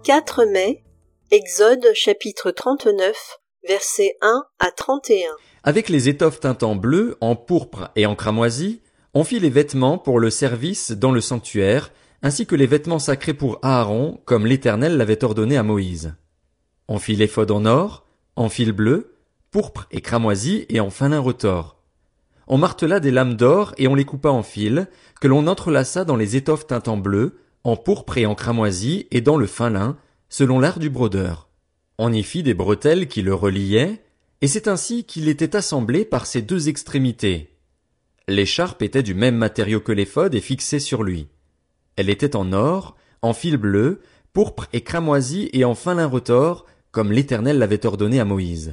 4 mai, Exode chapitre 39, versets 1 à 31. Avec les étoffes teintant bleu, en pourpre et en cramoisi, on fit les vêtements pour le service dans le sanctuaire, ainsi que les vêtements sacrés pour Aaron, comme l'Éternel l'avait ordonné à Moïse. On fit l'éphod en or, en fil bleu, pourpre et cramoisi et en fin lin retors. On martela des lames d'or et on les coupa en fils, que l'on entrelaça dans les étoffes teintant bleu, en pourpre et en cramoisi et dans le fin lin, selon l'art du brodeur. On y fit des bretelles qui le reliaient, et c'est ainsi qu'il était assemblé par ses deux extrémités. L'écharpe était du même matériau que l'éphod et fixée sur lui. Elle était en or, en fil bleu, pourpre et cramoisi et en fin lin retors, comme l'Éternel l'avait ordonné à Moïse.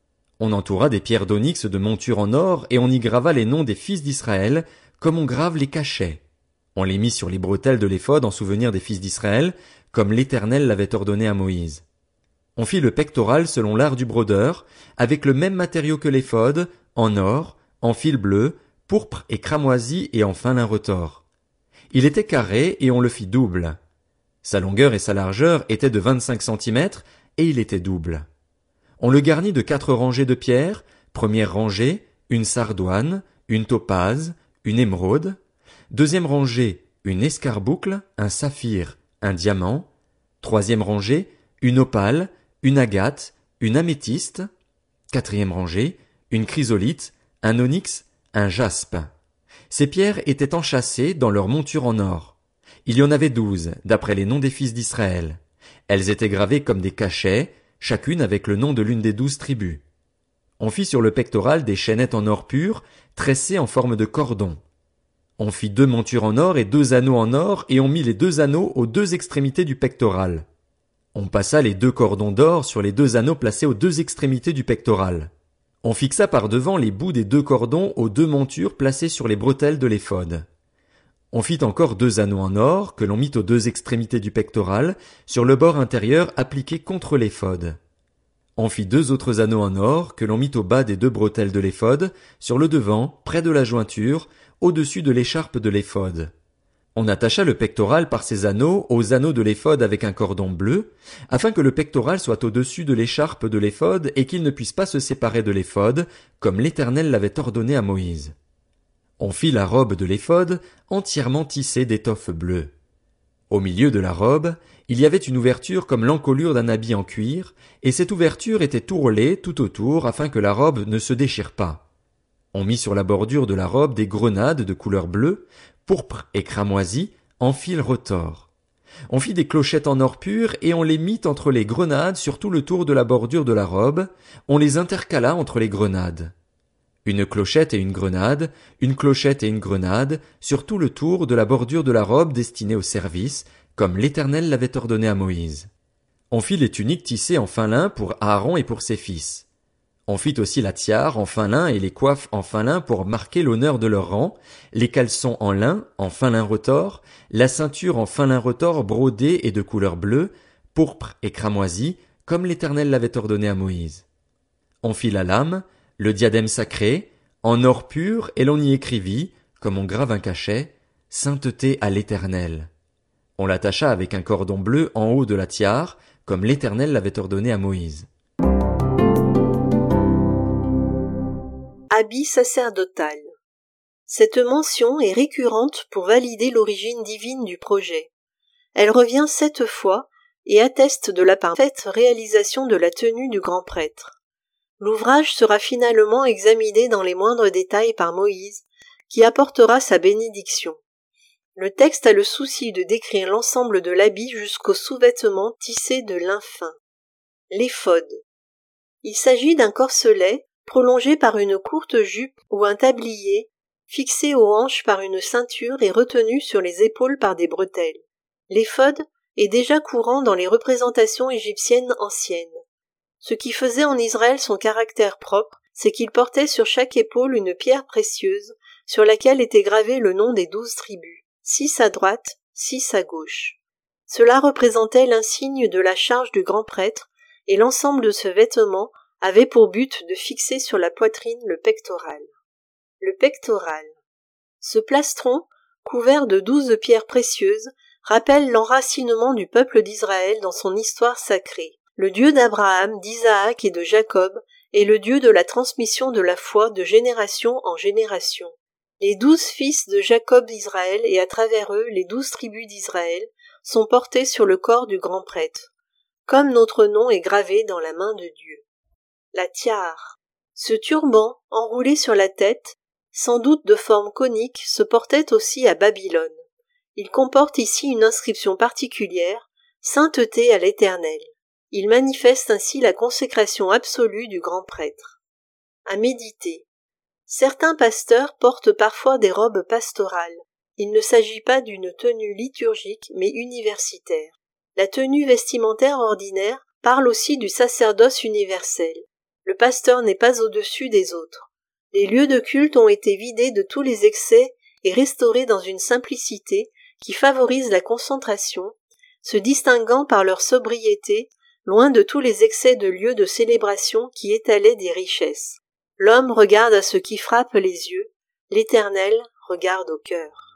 On entoura des pierres d'onyx de monture en or et on y grava les noms des fils d'Israël, comme on grave les cachets. On les mit sur les bretelles de l'éphod en souvenir des fils d'Israël, comme l'Éternel l'avait ordonné à Moïse. On fit le pectoral selon l'art du brodeur, avec le même matériau que l'éphod, en or, en fil bleu, pourpre et cramoisi et en fin lin retors. Il était carré et on le fit double. Sa longueur et sa largeur étaient de 25 centimètres et il était double. On le garnit de 4 rangées de pierres, première rangée, une sardoine, une topaze, une émeraude, deuxième rangée, une escarboucle, un saphir, un diamant, troisième rangée, une opale, une agate, une améthyste, quatrième rangée, une chrysolite, un onyx, un jaspe. Ces pierres étaient enchâssées dans leur monture en or. Il y en avait 12, d'après les noms des fils d'Israël. Elles étaient gravées comme des cachets, chacune avec le nom de l'une des 12 tribus. On fit sur le pectoral des chaînettes en or pur, tressées en forme de cordon. On fit 2 montures en or et 2 anneaux en or, et on mit les 2 anneaux aux 2 extrémités du pectoral. On passa les 2 cordons d'or sur les 2 anneaux placés aux 2 extrémités du pectoral. On fixa par devant les bouts des 2 cordons aux 2 montures placées sur les bretelles de l'éphod. On fit encore 2 anneaux en or, que l'on mit aux 2 extrémités du pectoral, sur le bord intérieur appliqué contre l'éphod. On fit 2 autres anneaux en or, que l'on mit au bas des 2 bretelles de l'éphod, sur le devant, près de la jointure, au-dessus de l'écharpe de l'éphod. On attacha le pectoral par ces anneaux aux anneaux de l'éphod avec un cordon bleu, afin que le pectoral soit au-dessus de l'écharpe de l'éphod et qu'il ne puisse pas se séparer de l'éphod, comme l'Éternel l'avait ordonné à Moïse. On fit la robe de l'éphod entièrement tissée d'étoffe bleue. Au milieu de la robe, il y avait une ouverture comme l'encolure d'un habit en cuir, et cette ouverture était tourlée tout autour afin que la robe ne se déchire pas. On mit sur la bordure de la robe des grenades de couleur bleue, pourpre et cramoisi, en fil retors. On fit des clochettes en or pur et on les mit entre les grenades sur tout le tour de la bordure de la robe, on les intercala entre les grenades. Une clochette et une grenade, une clochette et une grenade, sur tout le tour de la bordure de la robe destinée au service, comme l'Éternel l'avait ordonné à Moïse. On fit les tuniques tissées en fin lin pour Aaron et pour ses fils. On fit aussi la tiare en fin lin et les coiffes en fin lin pour marquer l'honneur de leur rang, les caleçons en lin, en fin lin retors, la ceinture en fin lin retors brodée et de couleur bleue, pourpre et cramoisi, comme l'Éternel l'avait ordonné à Moïse. On fit la lame, le diadème sacré, en or pur, et l'on y écrivit, comme on grave un cachet, sainteté à l'Éternel. On l'attacha avec un cordon bleu en haut de la tiare, comme l'Éternel l'avait ordonné à Moïse. Habit sacerdotal. Cette mention est récurrente pour valider l'origine divine du projet. Elle revient 7 fois et atteste de la parfaite réalisation de la tenue du grand prêtre. L'ouvrage sera finalement examiné dans les moindres détails par Moïse, qui apportera sa bénédiction. Le texte a le souci de décrire l'ensemble de l'habit jusqu'au sous-vêtement tissé de lin fin. L'éphod. Il s'agit d'un corselet prolongé par une courte jupe ou un tablier, fixé aux hanches par une ceinture et retenu sur les épaules par des bretelles. L'éphod est déjà courant dans les représentations égyptiennes anciennes. Ce qui faisait en Israël son caractère propre, c'est qu'il portait sur chaque épaule une pierre précieuse, sur laquelle était gravé le nom des 12 tribus, 6 à droite, 6 à gauche. Cela représentait l'insigne de la charge du grand prêtre, et l'ensemble de ce vêtement avait pour but de fixer sur la poitrine le pectoral. Le pectoral. Ce plastron, couvert de 12 pierres précieuses, rappelle l'enracinement du peuple d'Israël dans son histoire sacrée. Le Dieu d'Abraham, d'Isaac et de Jacob est le Dieu de la transmission de la foi de génération en génération. Les 12 fils de Jacob d'Israël et à travers eux les 12 tribus d'Israël sont portés sur le corps du grand prêtre, comme notre nom est gravé dans la main de Dieu. La tiare. Ce turban, enroulé sur la tête, sans doute de forme conique, se portait aussi à Babylone. Il comporte ici une inscription particulière, sainteté à l'Éternel. Il manifeste ainsi la consécration absolue du grand prêtre. À méditer. Certains pasteurs portent parfois des robes pastorales. Il ne s'agit pas d'une tenue liturgique, mais universitaire. La tenue vestimentaire ordinaire parle aussi du sacerdoce universel. Le pasteur n'est pas au-dessus des autres. Les lieux de culte ont été vidés de tous les excès et restaurés dans une simplicité qui favorise la concentration, se distinguant par leur sobriété, loin de tous les excès de lieux de célébration qui étalaient des richesses. L'homme regarde à ce qui frappe les yeux, l'Éternel regarde au cœur.